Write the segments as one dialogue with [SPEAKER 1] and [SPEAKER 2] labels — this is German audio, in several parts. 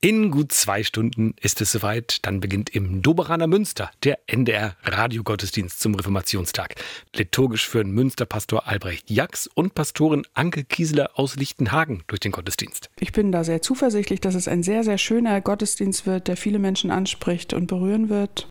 [SPEAKER 1] In gut 2 Stunden ist es soweit. Dann beginnt im Doberaner Münster der NDR-Radiogottesdienst zum Reformationstag. Liturgisch führen Münsterpastor Albrecht Jax und Pastorin Anke Kieseler aus Lichtenhagen durch den Gottesdienst.
[SPEAKER 2] Ich bin da sehr zuversichtlich, dass es ein sehr, sehr schöner Gottesdienst wird, der viele Menschen anspricht und berühren wird.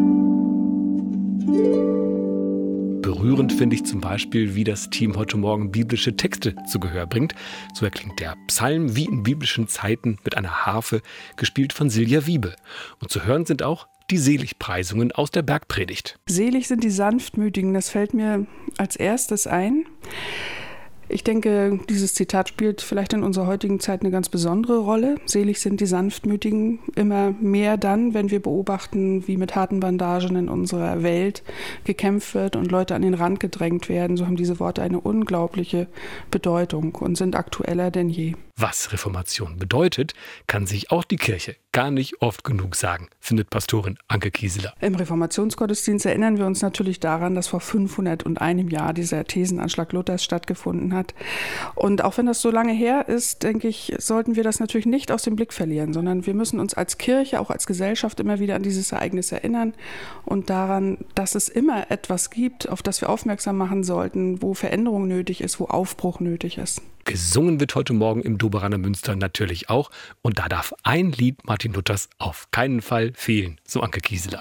[SPEAKER 1] Berührend finde ich zum Beispiel, wie das Team heute Morgen biblische Texte zu Gehör bringt. So erklingt der Psalm wie in biblischen Zeiten mit einer Harfe, gespielt von Silja Wiebe. Und zu hören sind auch die Seligpreisungen aus der Bergpredigt.
[SPEAKER 2] Selig sind die Sanftmütigen, das fällt mir als erstes ein. Ich denke, dieses Zitat spielt vielleicht in unserer heutigen Zeit eine ganz besondere Rolle. Selig sind die Sanftmütigen, immer mehr dann, wenn wir beobachten, wie mit harten Bandagen in unserer Welt gekämpft wird und Leute an den Rand gedrängt werden. So haben diese Worte eine unglaubliche Bedeutung und sind aktueller denn je.
[SPEAKER 1] Was Reformation bedeutet, kann sich auch die Kirche gar nicht oft genug sagen, findet Pastorin Anke Kieseler.
[SPEAKER 2] Im Reformationsgottesdienst erinnern wir uns natürlich daran, dass vor 501 Jahr dieser Thesenanschlag Luthers stattgefunden hat. Und auch wenn das so lange her ist, denke ich, sollten wir das natürlich nicht aus dem Blick verlieren, sondern wir müssen uns als Kirche, auch als Gesellschaft immer wieder an dieses Ereignis erinnern und daran, dass es immer etwas gibt, auf das wir aufmerksam machen sollten, wo Veränderung nötig ist, wo Aufbruch nötig ist.
[SPEAKER 1] Gesungen wird heute Morgen im Doberaner Münster natürlich auch. Und da darf ein Lied Martin Luthers auf keinen Fall fehlen, so Anke Kieseler.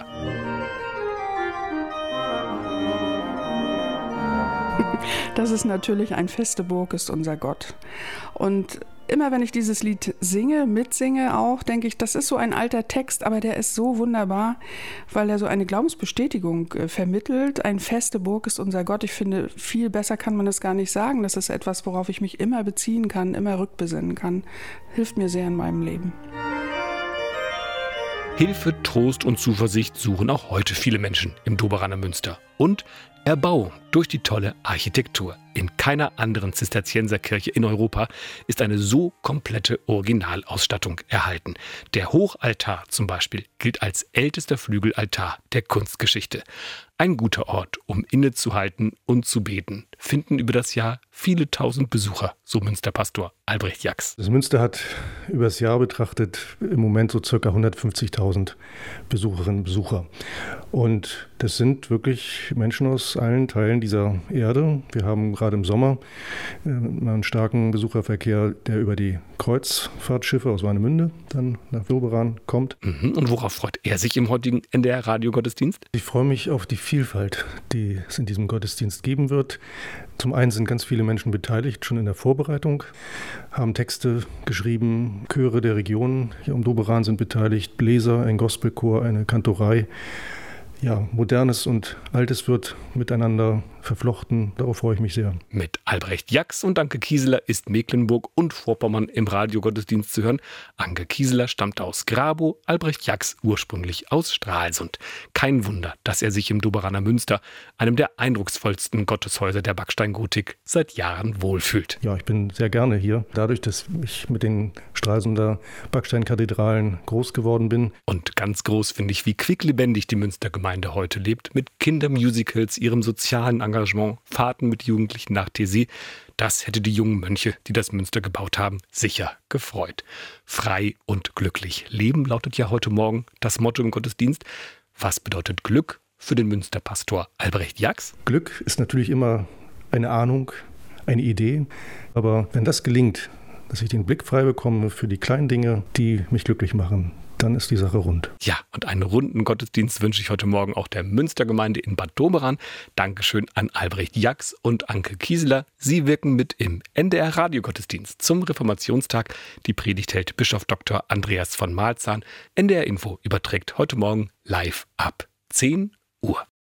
[SPEAKER 2] Das ist natürlich ein feste Burg ist unser Gott. Und immer wenn ich dieses Lied mitsinge auch, denke ich, das ist so ein alter Text, aber der ist so wunderbar, weil er so eine Glaubensbestätigung vermittelt. Ein feste Burg ist unser Gott. Ich finde, viel besser kann man es gar nicht sagen. Das ist etwas, worauf ich mich immer beziehen kann, immer rückbesinnen kann. Hilft mir sehr in meinem Leben.
[SPEAKER 1] Hilfe, Trost und Zuversicht suchen auch heute viele Menschen im Doberaner Münster. Und Erbauung durch die tolle Architektur. In keiner anderen Zisterzienserkirche in Europa ist eine so komplette Originalausstattung erhalten. Der Hochaltar zum Beispiel gilt als ältester Flügelaltar der Kunstgeschichte. Ein guter Ort, um innezuhalten und zu beten, finden über das Jahr viele tausend Besucher, so Münsterpastor Albrecht Jax.
[SPEAKER 3] Das Münster hat über das Jahr betrachtet im Moment so ca. 150.000 Besucherinnen und Besucher. Und das sind wirklich Menschen aus allen Teilen dieser Erde. Wir haben gerade im Sommer einen starken Besucherverkehr, der über die Kreuzfahrtschiffe aus Warnemünde dann nach Doberan kommt.
[SPEAKER 1] Und worauf freut er sich im heutigen NDR-Radiogottesdienst?
[SPEAKER 3] Ich freue mich auf die Vielfalt, die es in diesem Gottesdienst geben wird. Zum einen sind ganz viele Menschen beteiligt, schon in der Vorbereitung, haben Texte geschrieben, Chöre der Region hier um Doberan sind beteiligt, Bläser, ein Gospelchor, eine Kantorei. Ja, Modernes und Altes wird miteinander verflochten. Darauf freue ich mich sehr.
[SPEAKER 1] Mit Albrecht Jax und Anke Kieseler ist Mecklenburg und Vorpommern im Radiogottesdienst zu hören. Anke Kieseler stammt aus Grabow, Albrecht Jax ursprünglich aus Stralsund. Kein Wunder, dass er sich im Doberaner Münster, einem der eindrucksvollsten Gotteshäuser der Backsteingotik, seit Jahren wohlfühlt.
[SPEAKER 3] Ja, ich bin sehr gerne hier. Dadurch, dass ich mit den Stralsunder Backsteinkathedralen groß geworden bin.
[SPEAKER 1] Und ganz groß finde ich, wie quicklebendig die Münstergemeinde heute lebt, mit Kindermusicals, ihrem sozialen Engagement, Fahrten mit Jugendlichen nach Taizé. Das hätte die jungen Mönche, die das Münster gebaut haben, sicher gefreut. Frei und glücklich leben lautet ja heute Morgen das Motto im Gottesdienst. Was bedeutet Glück für den Münsterpastor Albrecht Jax?
[SPEAKER 3] Glück ist natürlich immer eine Ahnung, eine Idee. Aber wenn das gelingt, dass ich den Blick frei bekomme für die kleinen Dinge, die mich glücklich machen, dann ist die Sache rund.
[SPEAKER 1] Ja, und einen runden Gottesdienst wünsche ich heute Morgen auch der Münstergemeinde in Bad Doberan. Dankeschön an Albrecht Jax und Anke Kieseler. Sie wirken mit im NDR-Radiogottesdienst zum Reformationstag. Die Predigt hält Bischof Dr. Andreas von Malzahn. NDR Info überträgt heute Morgen live ab 10 Uhr.